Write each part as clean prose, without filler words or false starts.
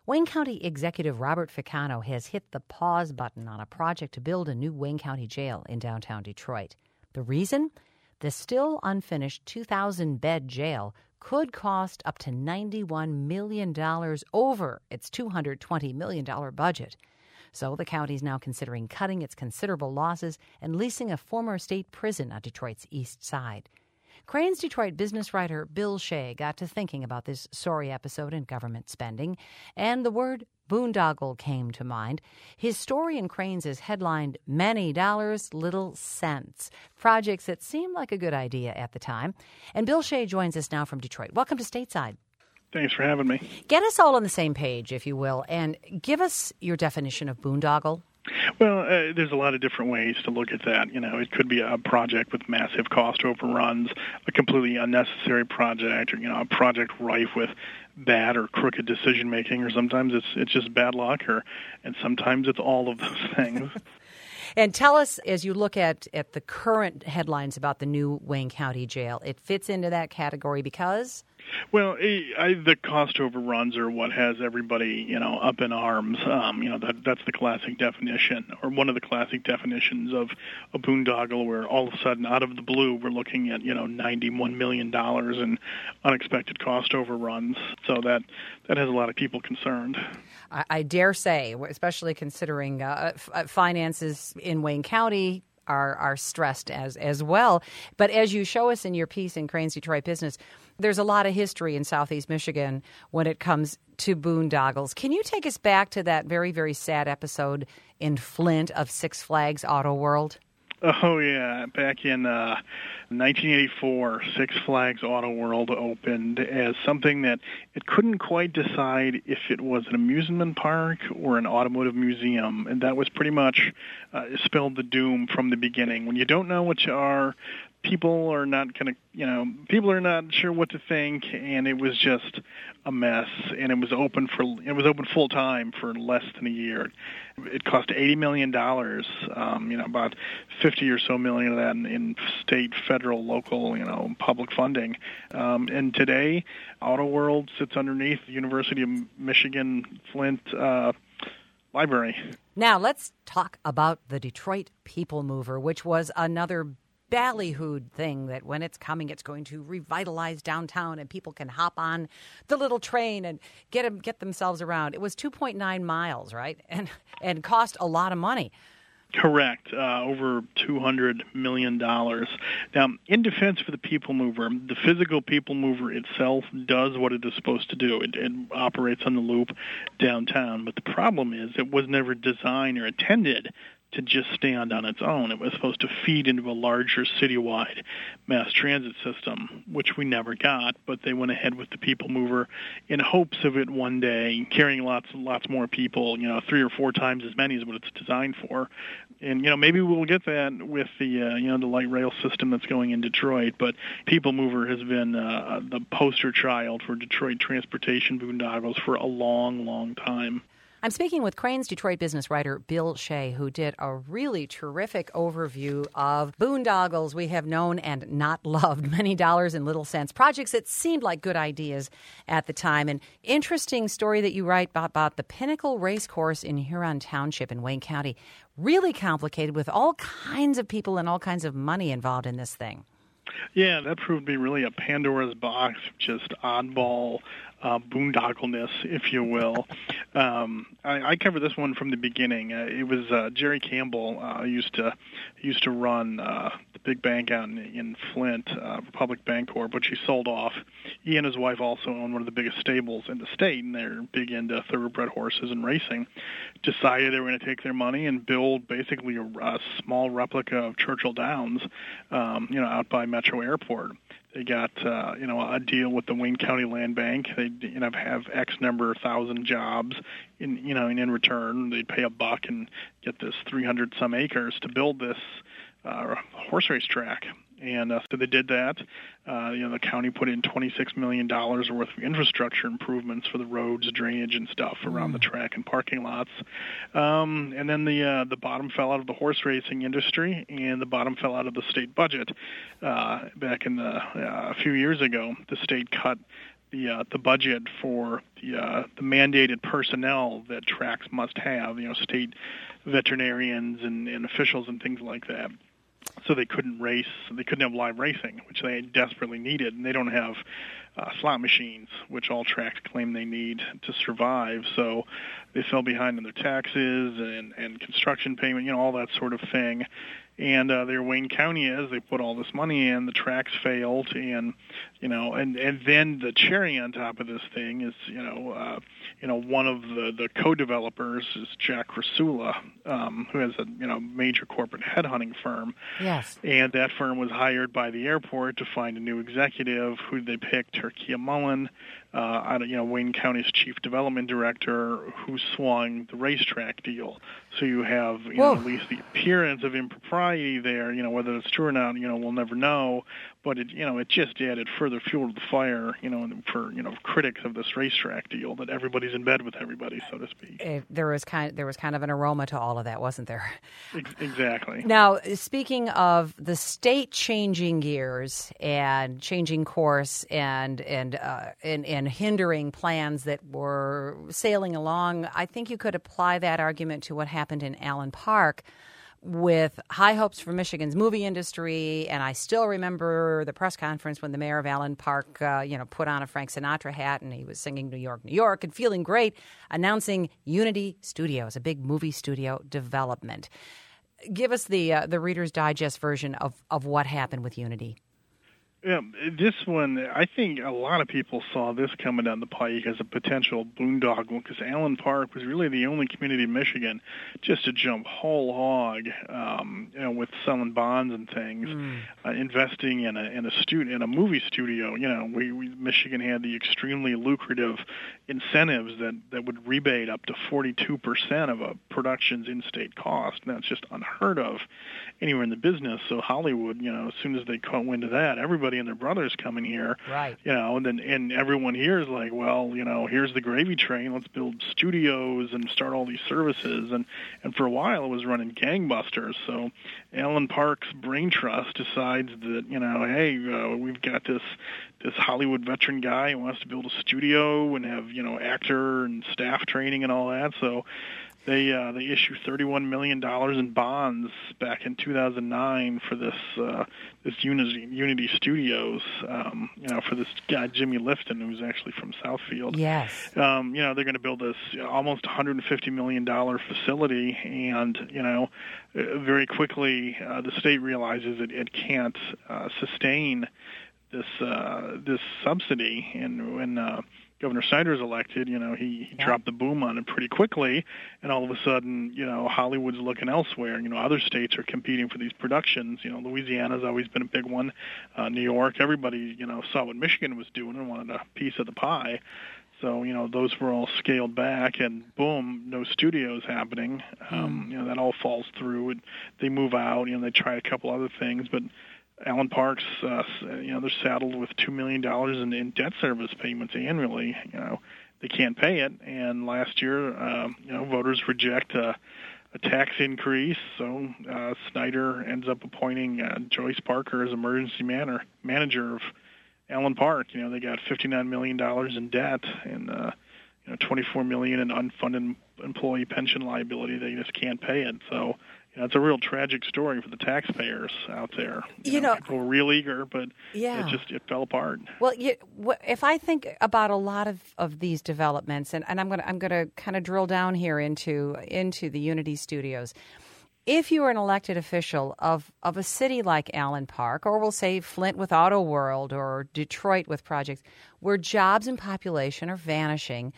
Wayne County Executive Robert Ficano has hit the pause button on a project to build a new Wayne County jail in downtown Detroit. The reason? The still unfinished 2,000-bed jail could cost up to $91 million over its $220 million budget. So the county is now considering cutting its considerable losses and leasing a former state prison on Detroit's east side. Crain's Detroit business writer Bill Shea got to thinking about this sorry episode in government spending, and the word boondoggle came to mind. His story in Crain's is headlined, "Many Dollars, Little Cents," projects that seemed like a good idea at the time. And Bill Shea joins us now from Detroit. Welcome to Stateside. Thanks for having me. Get us all on the same page, if you will, and give us your definition of boondoggle. Well, there's a lot of different ways to look at that. You know, it could be a project with massive cost overruns, a completely unnecessary project, or, you know, a project rife with bad or crooked decision making, or sometimes it's just bad luck, and sometimes it's all of those things. And tell us, as you look at the current headlines about the new Wayne County Jail, it fits into that category because? Well, the cost overruns are what has everybody, you know, up in arms. That's the classic definition, or one of the classic definitions of a boondoggle, where all of a sudden, out of the blue, we're looking at, you know, $91 million in unexpected cost overruns. So that has a lot of people concerned. I dare say, especially considering finances in Wayne County are stressed as well. But as you show us in your piece in Crain's Detroit Business, there's a lot of history in Southeast Michigan when it comes to boondoggles. Can you take us back to that very, very sad episode in Flint of Six Flags Auto World? Oh, yeah. Back in 1984, Six Flags Auto World opened as something that it couldn't quite decide if it was an amusement park or an automotive museum. And that was pretty much spelled the doom from the beginning. When you don't know what you are, people are not not sure what to think, and it was just a mess. And it was open full time for less than a year. It cost $80 million, about 50 or so million of that in state, federal, local, public funding. And today, Auto World sits underneath the University of Michigan Flint Library. Now let's talk about the Detroit People Mover, which was another ballyhooed thing that when it's coming, it's going to revitalize downtown and people can hop on the little train and get themselves around. It was 2.9 miles, right? And cost a lot of money. Correct. Over $200 million. Now, in defense for the People Mover, the physical People Mover itself does what it is supposed to do. It operates on the loop downtown. But the problem is it was never designed or intended to just stand on its own. It was supposed to feed into a larger citywide mass transit system, which we never got, but they went ahead with the People Mover in hopes of it one day carrying lots more people, 3 or 4 times as many as what it's designed for. And, maybe we'll get that with the, the light rail system that's going in Detroit, but People Mover has been the poster child for Detroit transportation boondoggles for a long, long time. I'm speaking with Crain's Detroit business writer Bill Shea, who did a really terrific overview of boondoggles we have known and not loved, many dollars and little cents, projects that seemed like good ideas at the time. An interesting story that you write about the Pinnacle Race Course in Huron Township in Wayne County. Really complicated with all kinds of people and all kinds of money involved in this thing. Yeah, that proved to be really a Pandora's box, just oddball boondoggleness, if you will. I covered this one from the beginning. It was Jerry Campbell used to run the big bank out in Flint, Republic Bancorp, which he sold off. He and his wife also own one of the biggest stables in the state, and they're big into thoroughbred horses and racing. Decided they were going to take their money and build basically a small replica of Churchill Downs, out by Metro Airport. They got, a deal with the Wayne County Land Bank. They, have X number of thousand jobs. In return, they'd pay $1 and get this 300 some acres to build this horse race track. And so they did that. The county put in $26 million worth of infrastructure improvements for the roads, drainage, and stuff around the track and parking lots. And then the bottom fell out of the horse racing industry, and the bottom fell out of the state budget. Back in a few years ago, the state cut the budget for the mandated personnel that tracks must have, state veterinarians and officials and things like that. So they couldn't race. They couldn't have live racing, which they desperately needed, and they don't have slot machines, which all tracks claim they need to survive. So they fell behind on their taxes and construction payment, all that sort of thing. And their Wayne County is, they put all this money in, the tracks failed, and then the cherry on top of this thing is, one of the co-developers is Jack Rasula, who has a major corporate headhunting firm. Yes. And that firm was hired by the airport to find a new executive. Who they picked? Turkia Mullen, Wayne County's chief development director, who swung the racetrack deal. So you have at least the appearance of impropriety there. Whether it's true or not, we'll never know. But it just added further fuel to the fire, for critics of this racetrack deal, that everybody's in bed with everybody, so to speak. There was kind of an aroma to all of that, wasn't there? Exactly. Now, speaking of the state changing gears and changing course and hindering plans that were sailing along, I think you could apply that argument to what happened in Allen Park, with high hopes for Michigan's movie industry. And I still remember the press conference when the mayor of Allen Park, put on a Frank Sinatra hat and he was singing New York, New York, and feeling great, announcing Unity Studios, a big movie studio development. Give us the Reader's Digest version of what happened with Unity. Yeah, this one, I think a lot of people saw this coming down the pike as a potential boondoggle, because Allen Park was really the only community in Michigan just to jump whole hog, with selling bonds and things, investing in a movie studio. Michigan had the extremely lucrative incentives that would rebate up to 42% of a production's in-state cost. And that's just unheard of anywhere in the business. So Hollywood, as soon as they caught wind of that, everybody and their brothers coming here, right? And everyone here is like, well, here's the gravy train. Let's build studios and start all these services. And for a while, it was running gangbusters. So Allen Park's brain trust decides that, hey, we've got this Hollywood veteran guy who wants to build a studio and have actor and staff training and all that. So they issued $31 million in bonds back in 2009 for this Unity Studios, for this guy Jimmy Lifton, who's actually from Southfield. Yes. They're going to build this almost $150 million facility, and very quickly the state realizes it can't sustain this subsidy, and when Governor Snyder is elected, he dropped the boom on it pretty quickly, and all of a sudden, Hollywood's looking elsewhere. Other states are competing for these productions. Louisiana's always been a big one. New York, everybody, saw what Michigan was doing and wanted a piece of the pie. So, those were all scaled back, and boom, no studios happening. That all falls through. And they move out. They try a couple other things, but Allen Park's, they're saddled with $2 million in debt service payments annually. They can't pay it. And last year, voters reject a tax increase. So Snyder ends up appointing Joyce Parker as emergency manager of Allen Park. They got $59 million in debt and $24 million in unfunded employee pension liability. They just can't pay it. So it's a real tragic story for the taxpayers out there. People were real eager, but it fell apart. Well, if I think about a lot of these developments, and I'm gonna kind of drill down here into the Unity Studios. If you are an elected official of a city like Allen Park, or we'll say Flint with Auto World, or Detroit with projects where jobs and population are vanishing,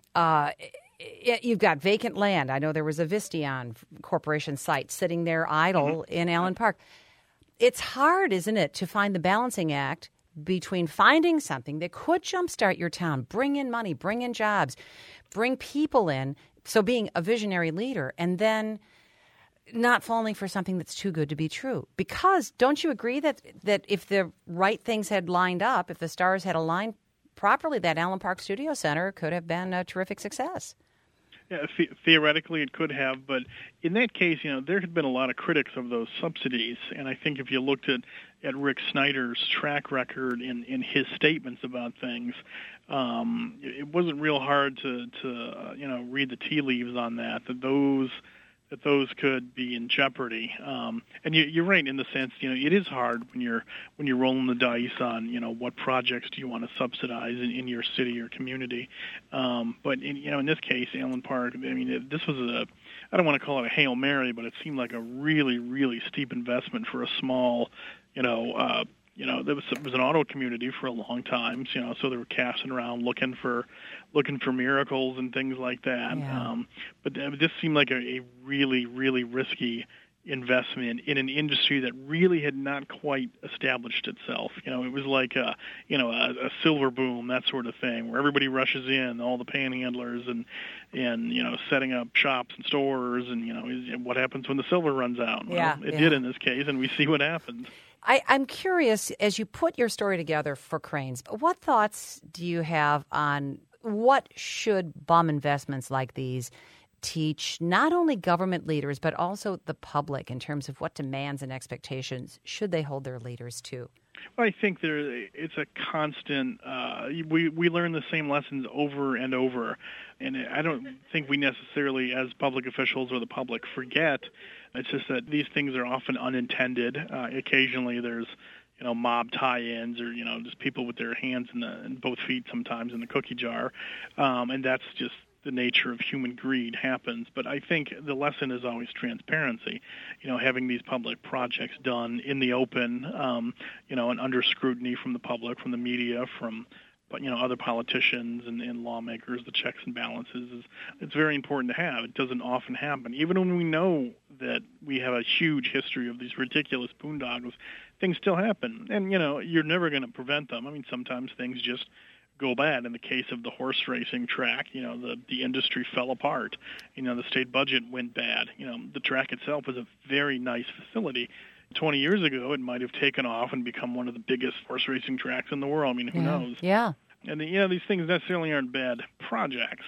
you've got vacant land. I know there was a Visteon Corporation site sitting there idle in Allen Park. It's hard, isn't it, to find the balancing act between finding something that could jumpstart your town, bring in money, bring in jobs, bring people in, so being a visionary leader, and then not falling for something that's too good to be true. Because don't you agree that if the right things had lined up, if the stars had aligned properly, that Allen Park Studio Center could have been a terrific success? Yeah, theoretically it could have, but in that case, there had been a lot of critics of those subsidies, and I think if you looked at Rick Snyder's track record in his statements about things, it wasn't real hard to read the tea leaves on that those could be in jeopardy. And you're right in the sense, it is hard when you're rolling the dice on, what projects do you want to subsidize in your city or community. But in this case, Allen Park, this was I don't want to call it a Hail Mary, but it seemed like a really, really steep investment for a small, there was an auto community for a long time, so they were casting around looking for miracles and things like that. Yeah. But this seemed like a really, really risky investment in an industry that really had not quite established itself. It was like a silver boom, that sort of thing, where everybody rushes in, all the panhandlers and setting up shops and stores, and what happens when the silver runs out? Well, it did in this case, and we see what happened. I'm curious, as you put your story together for Crain's, what thoughts do you have on what should BUM investments like these teach not only government leaders but also the public in terms of what demands and expectations should they hold their leaders to? Well, I think it's a constant. We learn the same lessons over and over, and I don't think we necessarily, as public officials or the public, forget. It's just that these things are often unintended. Occasionally, there's mob tie-ins or just people with their hands in both feet sometimes in the cookie jar, and that's just the nature of human greed happens. But I think the lesson is always transparency, having these public projects done in the open, and under scrutiny from the public, from the media, from other politicians and lawmakers, the checks and balances, it's very important to have. It doesn't often happen. Even when we know that we have a huge history of these ridiculous boondoggles, things still happen. And, you're never going to prevent them. Sometimes things just go bad. In the case of the horse racing track, the industry fell apart. The state budget went bad. The track itself was a very nice facility. 20 years ago, it might have taken off and become one of the biggest horse racing tracks in the world. Who knows? Yeah. And these things necessarily aren't bad projects.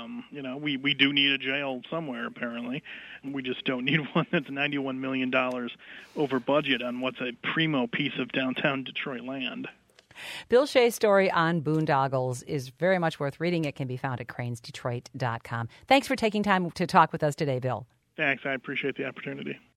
We do need a jail somewhere, apparently. We just don't need one that's $91 million over budget on what's a primo piece of downtown Detroit land. Bill Shea's story on boondoggles is very much worth reading. It can be found at crainsdetroit.com. Thanks for taking time to talk with us today, Bill. Thanks. I appreciate the opportunity.